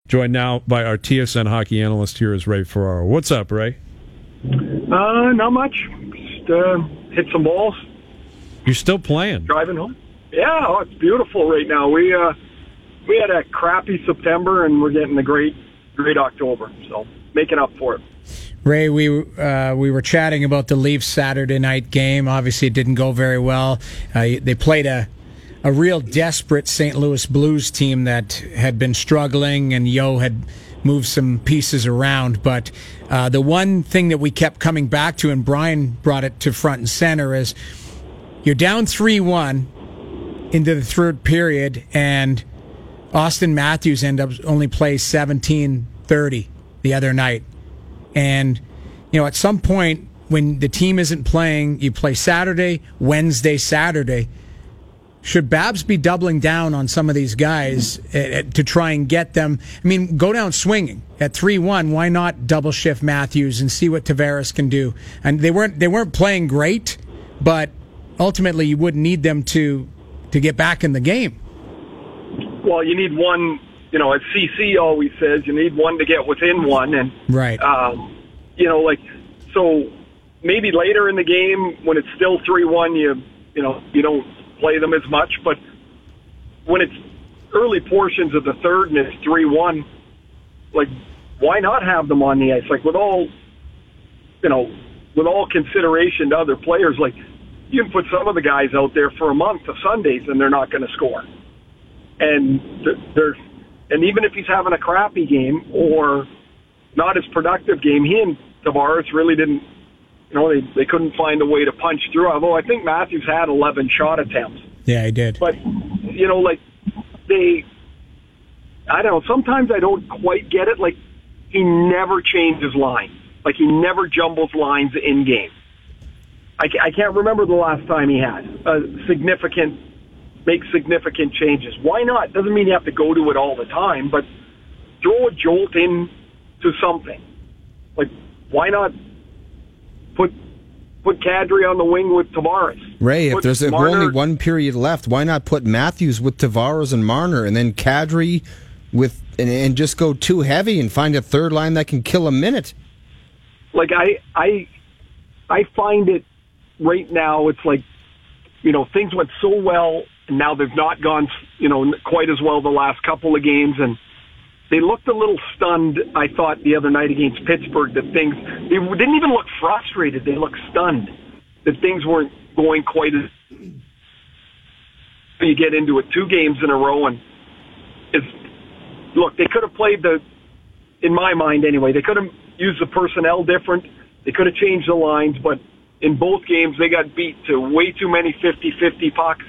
Joined now by our TSN hockey analyst here is Ray Ferraro. What's up, Ray? Not much. Just hit some balls. You're still playing? Driving home. Yeah, it's beautiful right now. We had a crappy September, and we're getting a great October. So making up for it. Ray, we were chatting about the Leafs Saturday night game. Obviously, it didn't go very well. They played a real desperate St. Louis Blues team that had been struggling, and Yo had moved some pieces around. But the one thing that we kept coming back to, and Brian brought it to front and center, is you're down 3-1 into the third period, and Austin Matthews only plays 17-30 the other night. And, at some point, when the team isn't playing, you play Saturday, Wednesday, Saturday. Should Babs be doubling down on some of these guys to try and get them? I mean, go down swinging at 3-1. Why not double shift Matthews and see what Tavares can do? And they weren't playing great, but ultimately you wouldn't need them to get back in the game. Well, you need one. As CC always says, you need one to get within one, and right. So maybe later in the game when it's still 3-1, you don't play them as much, but when it's early portions of the third and it's 3-1, why not have them on the ice? With all consideration to other players, you can put some of the guys out there for a month of Sundays and they're not going to score. And even if he's having a crappy game or not as productive game, he and Tavares really didn't. They couldn't find a way to punch through. Although I think Matthews had 11 shot attempts. Yeah, he did. But, I don't know. Sometimes I don't quite get it. He never changes lines. He never jumbles lines in game. I can't remember the last time he had make significant changes. Why not? Doesn't mean you have to go to it all the time, but throw a jolt in to something. Why not put Kadri on the wing with Tavares? Ray, if there's only one period left, why not put Matthews with Tavares and Marner, and then Kadri with and just go too heavy and find a third line that can kill a minute? I find it right now. It's things went so well, and now they've not gone quite as well the last couple of games, and they looked a little stunned, I thought, the other night against Pittsburgh, they didn't even look frustrated. They looked stunned that things weren't going quite as... You get into it 2 games in a row, and they could have played in my mind anyway, they could have used the personnel different. They could have changed the lines, but in both games they got beat to way too many 50-50 pucks.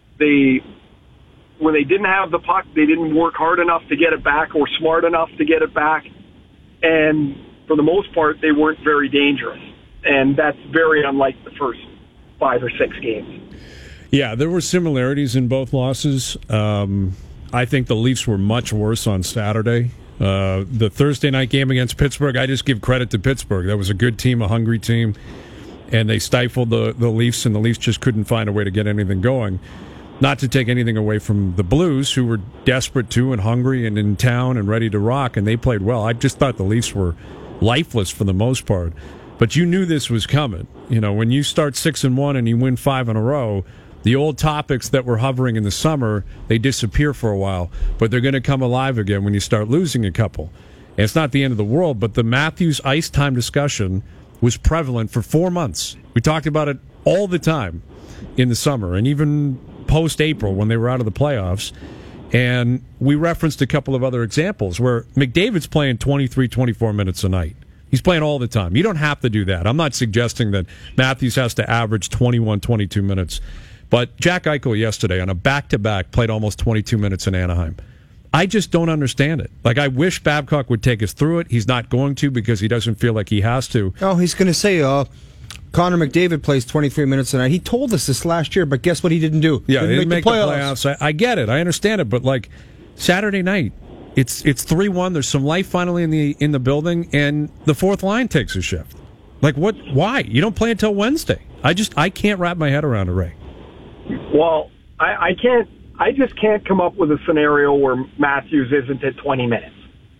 When they didn't have the puck, they didn't work hard enough to get it back or smart enough to get it back. And for the most part, they weren't very dangerous. And that's very unlike the first 5 or 6 games. Yeah, there were similarities in both losses. I think the Leafs were much worse on Saturday. The Thursday night game against Pittsburgh, I just give credit to Pittsburgh. That was a good team, a hungry team. And they stifled the Leafs, and the Leafs just couldn't find a way to get anything going. Not to take anything away from the Blues, who were desperate too and hungry and in town and ready to rock, and they played well. I just thought the Leafs were lifeless for the most part. But you knew this was coming. When you start 6-1 and you win 5 in a row, the old topics that were hovering in the summer, they disappear for a while. But they're going to come alive again when you start losing a couple. And it's not the end of the world, but the Matthews ice time discussion was prevalent for 4 months. We talked about it all the time in the summer, and even post-April when they were out of the playoffs. And we referenced a couple of other examples where McDavid's playing 23, 24 minutes a night. He's playing all the time. You don't have to do that. I'm not suggesting that Matthews has to average 21, 22 minutes. But Jack Eichel yesterday on a back-to-back played almost 22 minutes in Anaheim. I just don't understand it. I wish Babcock would take us through it. He's not going to because he doesn't feel like he has to. Oh, he's going to say, Connor McDavid plays 23 minutes a night. He told us this last year, but guess what he didn't do? Yeah, he didn't make the playoffs. I get it. I understand it. But, Saturday night, it's 3-1. There's some life finally in the building, and the fourth line takes a shift. What? Why? You don't play until Wednesday. I can't wrap my head around it, Ray. Well, I can't. I just can't come up with a scenario where Matthews isn't at 20 minutes.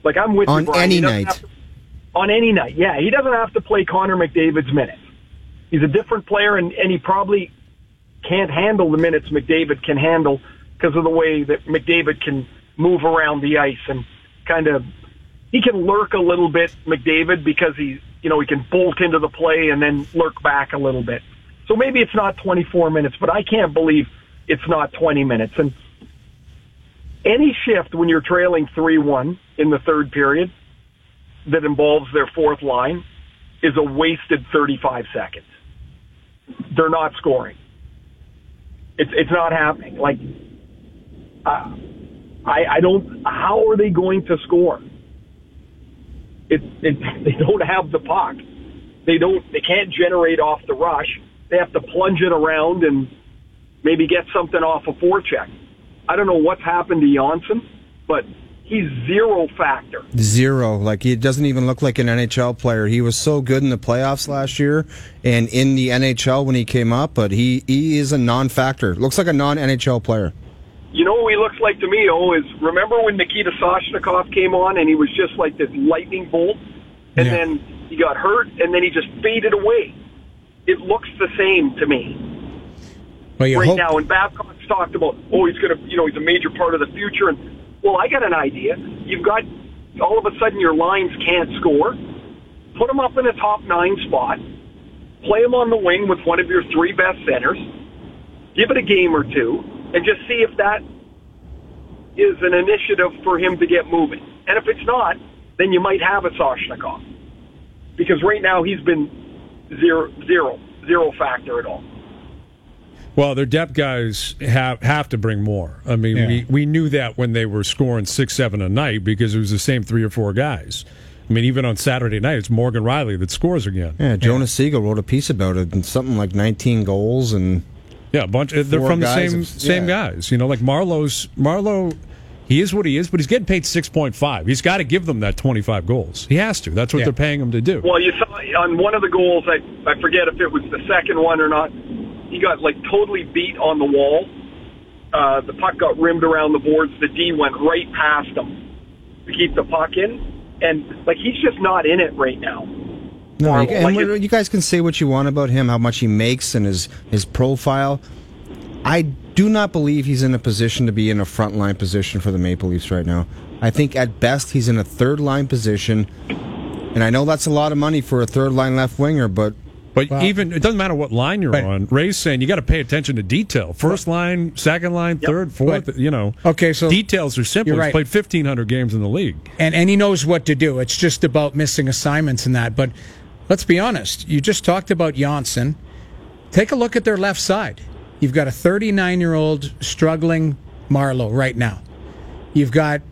Like, I'm with you, On Brian. any He doesn't night. have to- on any night, yeah. He doesn't have to play Connor McDavid's minutes. He's a different player, and he probably can't handle the minutes McDavid can handle because of the way that McDavid can move around the ice and kind of, he can lurk a little bit, McDavid, because he can bolt into the play and then lurk back a little bit. So maybe it's not 24 minutes, but I can't believe it's not 20 minutes. And any shift when you're trailing 3-1 in the third period that involves their fourth line is a wasted 35 seconds. They're not scoring. It's not happening. Like, I don't. How are they going to score? They don't have the puck. They can't generate off the rush. They have to plunge it around and maybe get something off a forecheck. I don't know what's happened to Janssen, but he's zero factor. Zero. Like, he doesn't even look like an NHL player. He was so good in the playoffs last year and in the NHL when he came up, but he is a non-factor. Looks like a non-NHL player. You know who he looks like to me, remember when Nikita Soshnikov came on and he was just like this lightning bolt, and then he got hurt, and then he just faded away? It looks the same to me now. And Babcock's talked about, he's going to, he's a major part of the future. And, well, I got an idea. You've got, all of a sudden your lines can't score. Put them up in a top 9 spot. Play them on the wing with one of your 3 best centers. Give it a game or two, and just see if that is an initiative for him to get moving. And if it's not, then you might have a Soshnikov. Because right now he's been zero factor at all. Well, their depth guys have to bring more. I mean, we knew that when they were scoring 6-7 a night because it was the same 3 or 4 guys. I mean, even on Saturday night, it's Morgan Riley that scores again. Yeah, Jonas Siegel wrote a piece about it, and something like 19 goals and a bunch. They're from the same guys. Like Marleau. He is what he is, but he's getting paid $6.5. He's got to give them that 25 goals. He has to. That's what they're paying him to do. Well, you saw on one of the goals, I forget if it was the second one or not, he got totally beat on the wall. The puck got rimmed around the boards. The D went right past him to keep the puck in. And, he's just not in it right now. No, you guys can say what you want about him, how much he makes and his profile. I do not believe he's in a position to be in a frontline position for the Maple Leafs right now. I think at best he's in a third-line position. And I know that's a lot of money for a third-line left winger, but even it doesn't matter what line you're on. Ray's saying you got to pay attention to detail. First line, second line, third, fourth. Okay, so details are simple. He's played 1,500 games in the league, and he knows what to do. It's just about missing assignments and that. But let's be honest. You just talked about Janssen. Take a look at their left side. You've got a 39-year-old struggling Marleau right now. You've got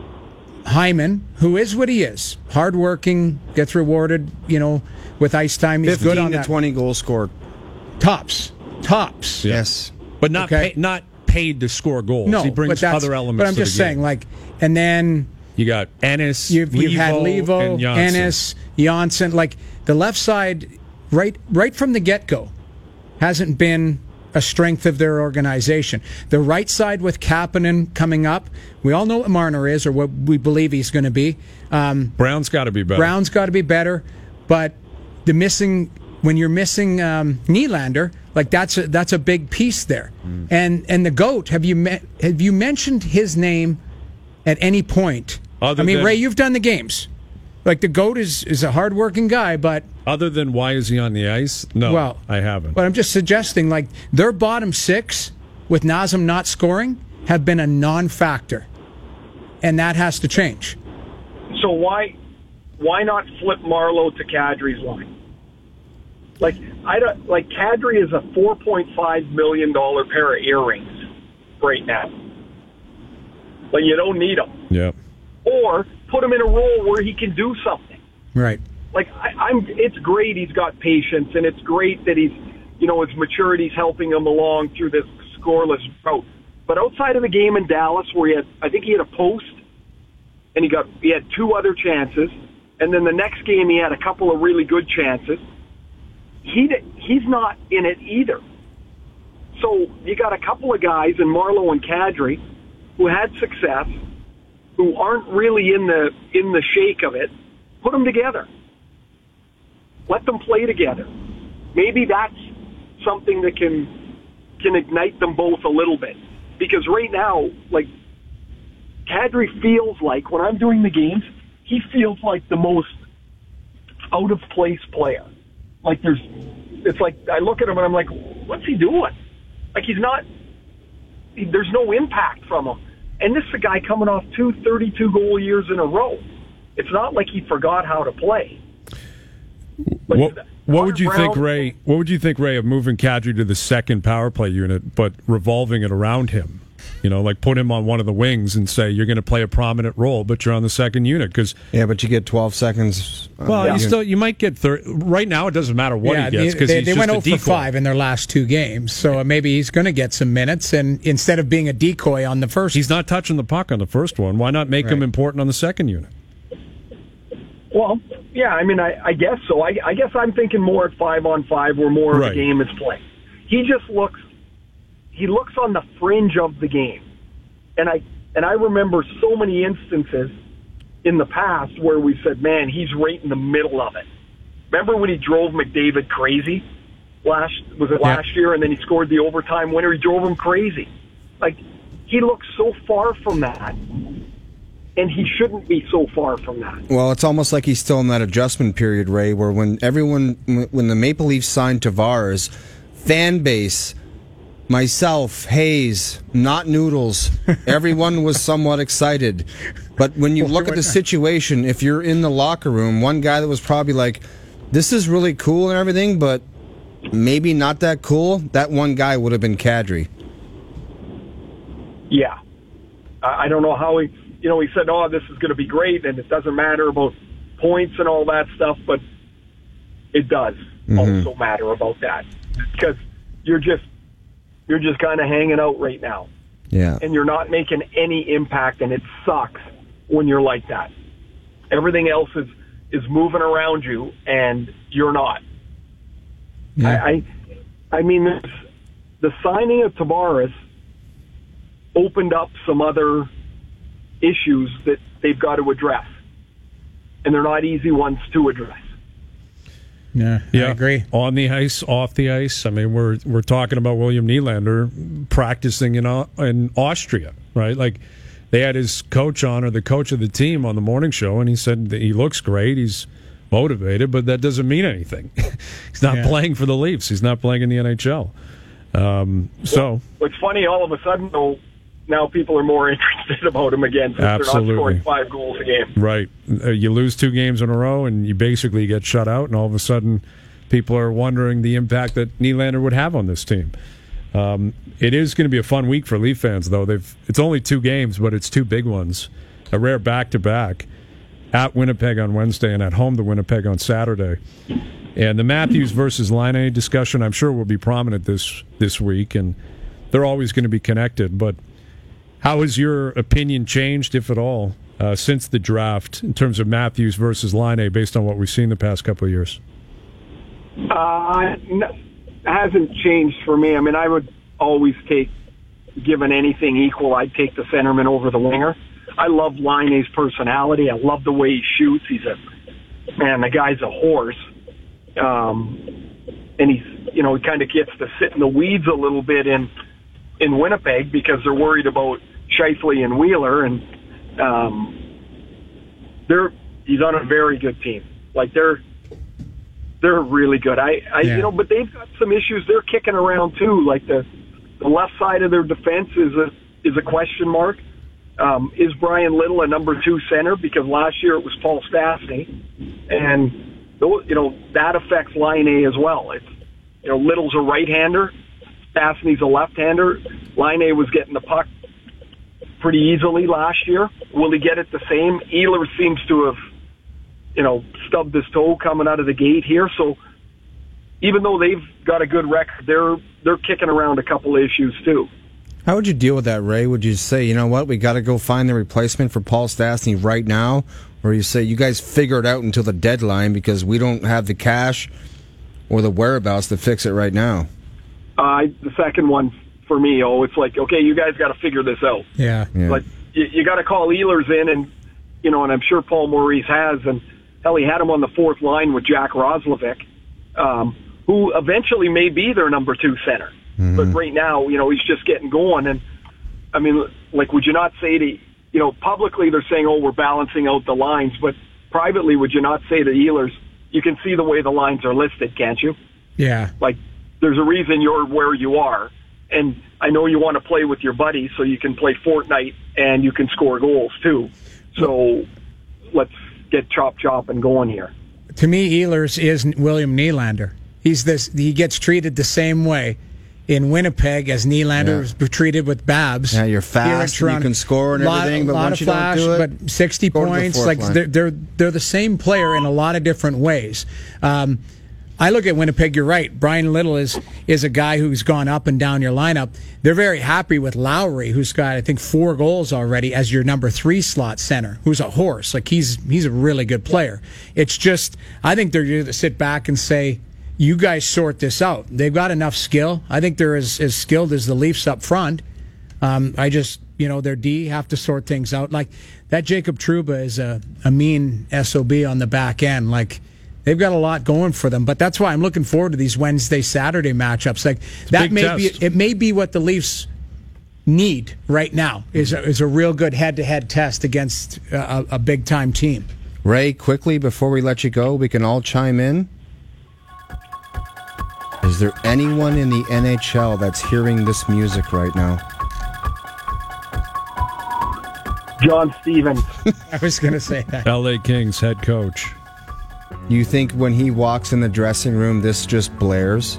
Hyman, who is what he is, hardworking, gets rewarded, with ice time. He's good on that. 15 to 20 goals scored. Tops. Yes. But not paid to score goals. No, he brings other elements. But I'm just saying, and then you got Ennis, you've had Levo, Ennis, Janssen. The left side, right from the get-go, hasn't been a strength of their organization. The right side with Kapanen coming up, we all know what Marner is, or what we believe he's going to be. Brown's got to be better. But when you're missing Nylander, that's a big piece there. And the GOAT, have you mentioned his name at any point? Ray, you've done the games. The GOAT is a hardworking guy, but other than why is he on the ice? No, I haven't. But I'm just suggesting, their bottom 6 with Nazem not scoring have been a non-factor, and that has to change. So why not flip Marleau to Kadri's line? Kadri is a $4.5 million pair of earrings right now. You don't need them. Yeah. Or put him in a role where he can do something. Right. It's great he's got patience, and it's great that he's, his maturity's helping him along through this scoreless drought. But outside of the game in Dallas, where I think he had a post, and he had 2 other chances, and then the next game he had a couple of really good chances. He's not in it either. So you got a couple of guys in Marleau and Kadri who had success, who aren't really in the shake of it, put them together. Let them play together. Maybe that's something that can ignite them both a little bit. Because right now, like, Kadri feels like, when I'm doing the games, he feels like the most out-of-place player. Like, it's like, I look at him and I'm like, what's he doing? Like, there's no impact from him. And this is a guy coming off 2 32-goal years in a row. It's not like he forgot how to play. What would you think, Ray? What would you think, Ray, of moving Kadri to the second power play unit, but revolving it around him? You know, like put him on one of the wings and say you're going to play a prominent role, but you're on the second unit because but you get 12 seconds. Well, you might get 30. Right now, it doesn't matter what he gets because they went 0 for 5 in their last 2 games, so maybe he's going to get some minutes. And instead of being a decoy on the first, he's not touching the puck on the first one. Why not make him important on the second unit? Well, yeah, I mean, I guess so. I guess I'm thinking more at 5-on-5 where more of the game is played. He looks on the fringe of the game. And I remember so many instances in the past where we said, man, he's right in the middle of it. Remember when he drove McDavid crazy last year, and then he scored the overtime winner? He drove him crazy. Like, he looks so far from that. And he shouldn't be so far from that. Well, it's almost like he's still in that adjustment period, Ray, where when the Maple Leafs signed Tavares, fan base, myself, Hayes, not Noodles, everyone was somewhat excited. But when you look at the situation, if you're in the locker room, one guy that was probably like, this is really cool and everything, but maybe not that cool, that one guy would have been Kadri. Yeah. I don't know how he said, oh, this is going to be great, and it doesn't matter about points and all that stuff, but it does also matter about that. Because you're just kind of hanging out right now. Yeah. And you're not making any impact, and it sucks when you're like that. Everything else is moving around you, and you're not. Yeah. I mean, the signing of Tavares opened up some other issues that they've got to address, and they're not easy ones to address. Yeah, I agree. On the ice, off the ice. I mean, we're talking about William Nylander practicing in Austria, right? Like, they had his coach on, or the coach of the team, on the morning show, and he said that he looks great, he's motivated, but that doesn't mean anything. He's not playing for the Leafs. He's not playing in the NHL. So what's funny, all of a sudden, though, now people are more interested about him again since they're not scoring 5 goals a game. Right. You lose 2 games in a row, and you basically get shut out, and all of a sudden people are wondering the impact that Nylander would have on this team. It is going to be a fun week for Leaf fans, though. It's only 2 games, but it's 2 big ones. A rare back-to-back at Winnipeg on Wednesday and at home to Winnipeg on Saturday. And the Matthews versus Laine discussion, I'm sure, will be prominent this week, and they're always going to be connected, but how has your opinion changed, if at all, since the draft in terms of Matthews versus Laine based on what we've seen the past couple of years? It hasn't changed for me. I mean, I would always given anything equal, I'd take the centerman over the winger. I love Laine's personality. I love the way he shoots. The guy's a horse. And he kind of gets to sit in the weeds a little bit in Winnipeg because they're worried about Scheifele and Wheeler, and he's on a very good team. Like, they're really good. But they've got some issues they're kicking around too. Like the left side of their defense is a question mark. Is Brian Little a number 2 center? Because last year it was Paul Stastny, and that affects Laine as well. Little's a right-hander, Stastny's a left-hander. Laine was getting the puck pretty easily last year. Will he get it the same? Ehlers seems to have, stubbed his toe coming out of the gate here. So even though they've got a good record, they're kicking around a couple of issues too. How would you deal with that, Ray? Would you say, you know what, we got to go find the replacement for Paul Stastny right now? Or you say, you guys figure it out until the deadline because we don't have the cash or the whereabouts to fix it right now? The second one for me, it's like, okay, you guys got to figure this out. Yeah. Like, you got to call Ehlers in, and and I'm sure Paul Maurice has, and hell, he had him on the fourth line with Jack Roslovic, who eventually may be their number 2 center. Mm-hmm. But right now, he's just getting going. And I mean, like, would you not say to, publicly they're saying, oh, we're balancing out the lines, but privately, would you not say to Ehlers, you can see the way the lines are listed, can't you? Yeah. Like, there's a reason you're where you are. And I know you want to play with your buddies so you can play Fortnite and you can score goals too. So let's get chop and going here. To me, Ehlers is William Nylander. He gets treated the same way in Winnipeg as Nylander was treated with Babs. Yeah, you're fast, and you can score and everything, but once you don't do it, but 60 points, like they're the same player in a lot of different ways. I look at Winnipeg, you're right. Brian Little is a guy who's gone up and down your lineup. They're very happy with Lowry, who's got, I think, 4 goals already as your number 3 slot center, who's a horse. Like, he's a really good player. It's just, I think they're going to sit back and say, you guys sort this out. They've got enough skill. I think they're as skilled as the Leafs up front. Their D have to sort things out. Like, that Jacob Trouba is a mean SOB on the back end. Like, they've got a lot going for them, but that's why I'm looking forward to these Wednesday, Saturday matchups. Like, that may be what the Leafs need right now is a real good head-to-head test against a big-time team. Ray, quickly before we let you go, we can all chime in. Is there anyone in the NHL that's hearing this music right now? John Stevens. I was going to say that. LA Kings head coach. You think when he walks in the dressing room, this just blares?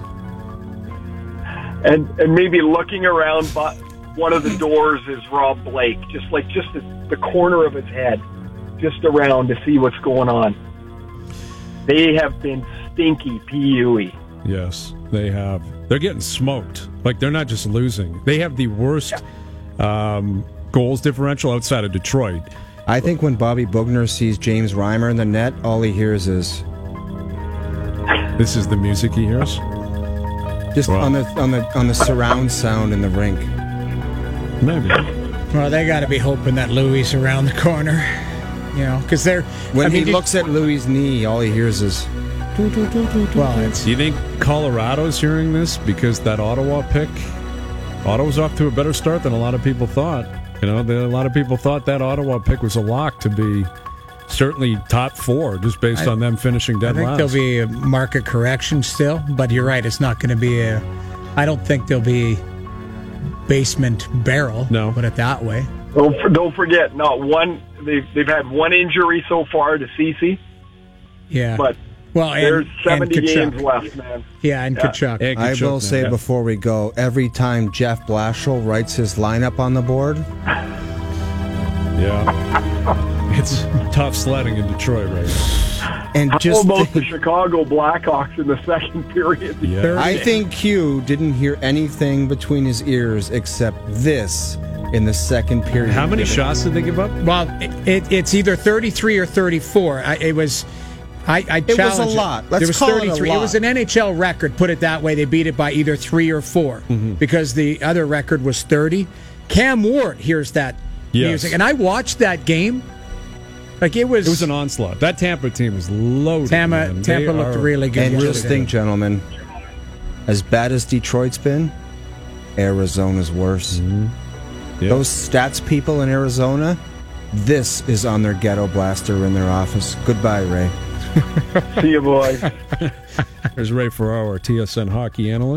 And maybe looking around, but one of the doors is Rob Blake, just the corner of his head, just around to see what's going on. They have been stinky PUE. Yes, they have. They're getting smoked. Like, they're not just losing. They have the worst goals differential outside of Detroit. I think when Bobby Boughner sees James Reimer in the net, all he hears is... This is the music he hears? Just on the surround sound in the rink. Maybe. Well, they got to be hoping that Louis around the corner, because they're... When he looks at Louis' knee, all he hears is... Well, do you think Colorado's hearing this because that Ottawa pick? Ottawa's off to a better start than a lot of people thought. A lot of people thought that Ottawa pick was a lock to be certainly top 4 just based on them finishing dead last. I think there'll be a market correction still, but you're right, it's not going to be I don't think there'll be basement barrel. No. Put it that way. Don't forget, not one. They've had one injury so far to Ceci. Yeah. But there's 70 games left, man. Yeah, and Tkachuk. And I will say before we go, every time Jeff Blashill writes his lineup on the board... Yeah. It's tough sledding in Detroit right now. And just almost the Chicago Blackhawks in the second period. Yeah. I think Q didn't hear anything between his ears except this in the second period. How many shots did they give up? Well, it's either 33 or 34. I challenged it was a lot. Let's there was call 33. It a lot. It was an NHL record. Put it that way. They beat it by either 3 or 4 because the other record was 30. Cam Ward hears that music, and I watched that game. Like, it was an onslaught. That Tampa team is loaded. Tampa looked really good. And just think, gentlemen, as bad as Detroit's been, Arizona's worse. Yep. Those stats people in Arizona, this is on their ghetto blaster in their office. Goodbye, Ray. See you, boys. There's Ray Ferraro, our TSN hockey analyst.